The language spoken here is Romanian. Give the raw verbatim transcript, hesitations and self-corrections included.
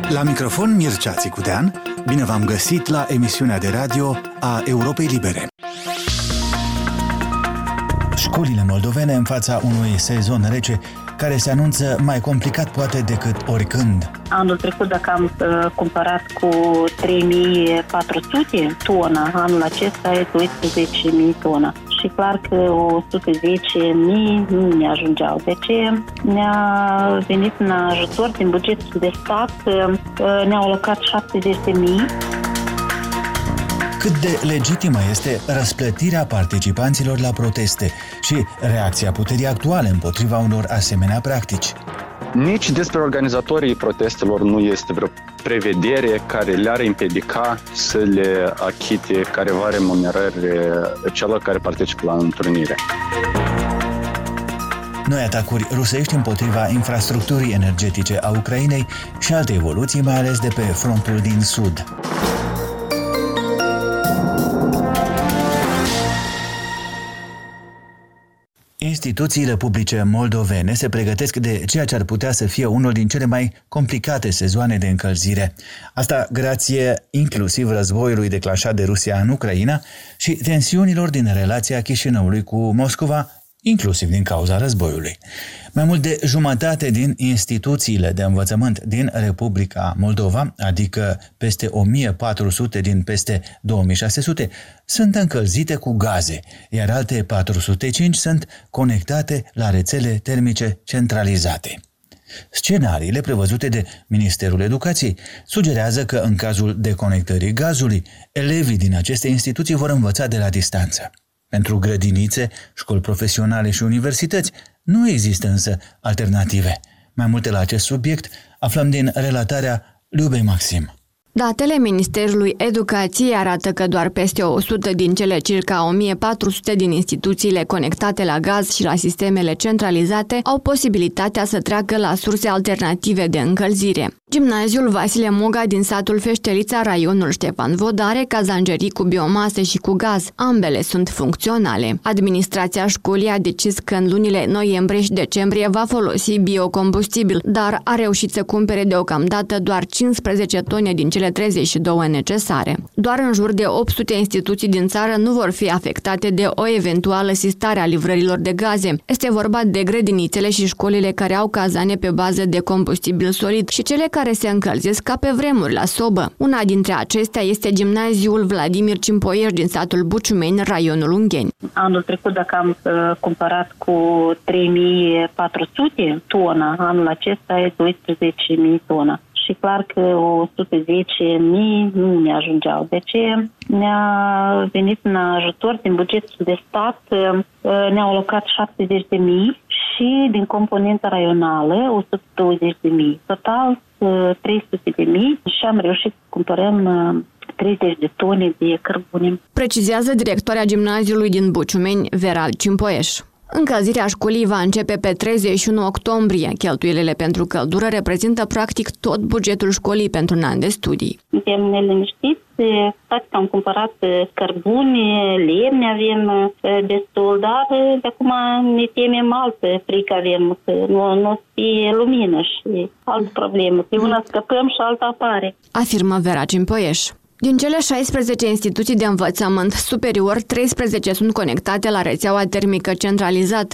La microfon Mircea Țicudean, bine v-am găsit la emisiunea de radio a Europei Libere. Școlile moldovene în fața unui sezon rece care se anunță mai complicat poate decât oricând. Anul trecut, dacă am uh, cumpărat cu trei mii patru sute tona, anul acesta e doisprezece mii tona. Și clar că o sută zece mii nu ne ajungeau. De ce ne-a venit în ajutor din bugetul de stat, uh, ne-au alocat șaptezeci de mii. Cât de legitimă este răsplătirea participanților la proteste și reacția puterii actuale împotriva unor asemenea practici? Nici despre organizatorii protestelor nu este vreo prevedere care le-ar împiedica să le achite careva remunerări celor care participă la întrunire. Noi atacuri rusești împotriva infrastructurii energetice a Ucrainei și alte evoluții, mai ales de pe frontul din sud. Instituțiile publice moldovene se pregătesc de ceea ce ar putea să fie unul din cele mai complicate sezoane de încălzire. Asta grație inclusiv războiului declanșat de Rusia în Ucraina și tensiunilor din relația Chișinăului cu Moscova, inclusiv din cauza războiului. Mai mult de jumătate din instituțiile de învățământ din Republica Moldova, adică peste o mie patru sute din peste două mii șase sute, sunt încălzite cu gaze, iar alte patru sute cinci sunt conectate la rețele termice centralizate. Scenariile prevăzute de Ministerul Educației sugerează că în cazul deconectării gazului, elevii din aceste instituții vor învăța de la distanță. Pentru grădinițe, școli profesionale și universități nu există însă alternative. Mai multe la acest subiect aflăm din relatarea Liubei Maxim. Datele Ministerului Educației arată că doar peste o sută din cele circa o mie patru sute din instituțiile conectate la gaz și la sistemele centralizate au posibilitatea să treacă la surse alternative de încălzire. Gimnaziul Vasile Moga din satul Feștelița, raionul Ștefan Vodare, cazangerii cu biomase și cu gaz. Ambele sunt funcționale. Administrația școlii a decis că în lunile noiembrie și decembrie va folosi biocombustibil, dar a reușit să cumpere deocamdată doar cincisprezece tone din cele treizeci și două necesare. Doar în jur de opt sute instituții din țară nu vor fi afectate de o eventuală sistare a livrărilor de gaze. Este vorba de grădinițele și școlile care au cazane pe bază de combustibil solid și cele care se încălzesc ca pe vremuri la sobă. Una dintre acestea este gimnaziul Vladimir Cimpoieș din satul Buciumeni, raionul Ungheni. Anul trecut, dacă am uh, cumpărat cu trei mii patru sute tona, anul acesta e doisprezece mii tona. Și clar că o sută zece mii nu ne ajungeau. De ce ne-a venit în ajutor din bugetul de stat, ne-au alocat șaptezeci de mii și din componenta raională o sută douăzeci de mii. Total trei sute de mii și am reușit să cumpărăm treizeci de tone de cărbune. Precizează directoarea gimnaziului din Buciumeni, Vera Cimpoieș. Încălzirea școlii va începe pe treizeci și unu octombrie. Cheltuielile pentru căldură reprezintă practic tot bugetul școlii pentru un an de studii. Suntem neliniștiți, toate că am cumpărat cărbune, lemne avem destul, dar de acum ne temem altă frică avem, că nu, nu o să fie lumină și altă problemă. De una scăpăm și alta apare. Afirmă Vera Cimpoieș. Din cele șaisprezece instituții de învățământ superior, treisprezece sunt conectate la rețeaua termică centralizată,